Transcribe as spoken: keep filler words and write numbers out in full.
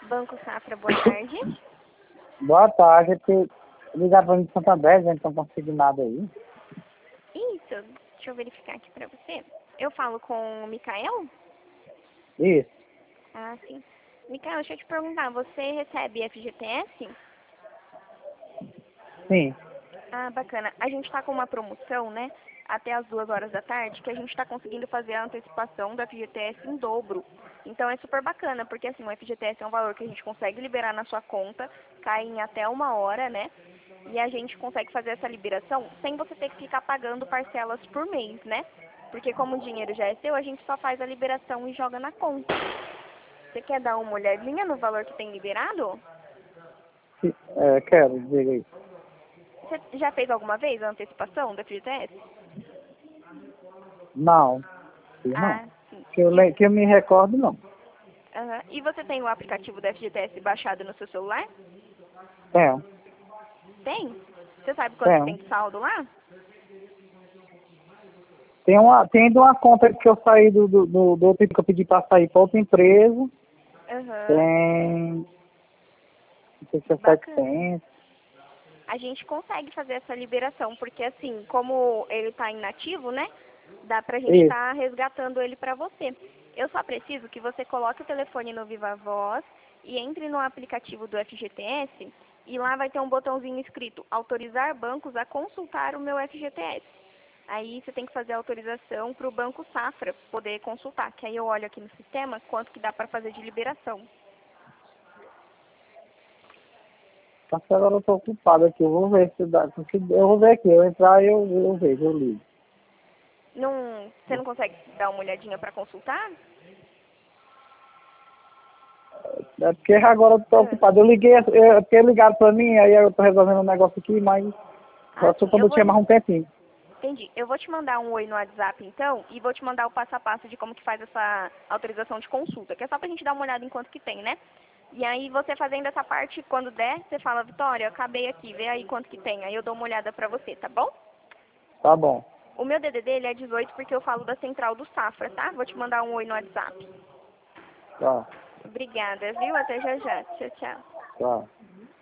Banco Safra, boa tarde. Boa tarde, porque ligar para mim de Santander, a gente não conseguiu nada aí. Isso, deixa eu verificar aqui pra você. Eu falo com o Micael? Isso, Ah, sim. Micael, deixa eu te perguntar, você recebe F G T S? sim. Ah, bacana. A gente tá com uma promoção, né? Até as duas horas da tarde, que a gente tá conseguindo fazer a antecipação do F G T S em dobro. Então é super bacana, porque assim, o F G T S é um valor que a gente consegue liberar na sua conta, cai em até uma hora, né? E a gente consegue fazer essa liberação sem você ter que ficar pagando parcelas por mês, né? Porque como o dinheiro já é seu, a gente só faz a liberação e joga na conta. Você quer dar uma olhadinha no valor que tem liberado? Sim, É, quero, diga aí. Você já fez alguma vez a antecipação do F G T S? Não, sim, não. Ah, sim. Que eu, E, le- que eu me recordo, não. aham. E você tem o aplicativo do F G T S baixado no seu celular? Tenho, Tem? Você sabe quanto que tem tenho. de saldo lá? Tem, uma, tem de uma conta que eu saí do, do, do, do outro que eu pedi para sair para outra empresa. Aham. Tem, não sei se é Bacana. setecentos. A gente consegue fazer essa liberação, porque assim, como ele está inativo, né? Dá pra gente Isso, estar resgatando ele pra você. Eu só preciso que você coloque o telefone no Viva Voz e entre no aplicativo do F G T S e lá vai ter um botãozinho escrito autorizar bancos a consultar o meu F G T S. Aí você tem que fazer a autorização para o Banco Safra poder consultar, que aí eu olho aqui no sistema quanto que dá para fazer de liberação. só que agora eu tô ocupado aqui, eu vou ver se dá. Se eu vou ver aqui, eu entrar e eu, eu vejo, eu ligo. Não, você não consegue dar uma olhadinha para consultar? É porque agora eu tô Ah, ocupado. Eu liguei, é porque ligaram pra mim, aí eu tô resolvendo um negócio aqui, mas ah, só se sim, quando eu eu vou. tinha mais um tempinho. Entendi. Eu vou te mandar um oi no WhatsApp, então, e vou te mandar o passo a passo de como que faz essa autorização de consulta, que é só pra gente dar uma olhada em quanto que tem, né? E aí você fazendo essa parte, quando der, você fala, Vitória, eu acabei aqui, vê aí quanto que tem. Aí eu dou uma olhada pra você, tá bom? Tá bom. O meu D D D ele é dezoito porque eu falo da central do Safra, tá? Vou te mandar um oi no WhatsApp. Tá, Obrigada, viu? Até já já. Tchau, tchau. tá.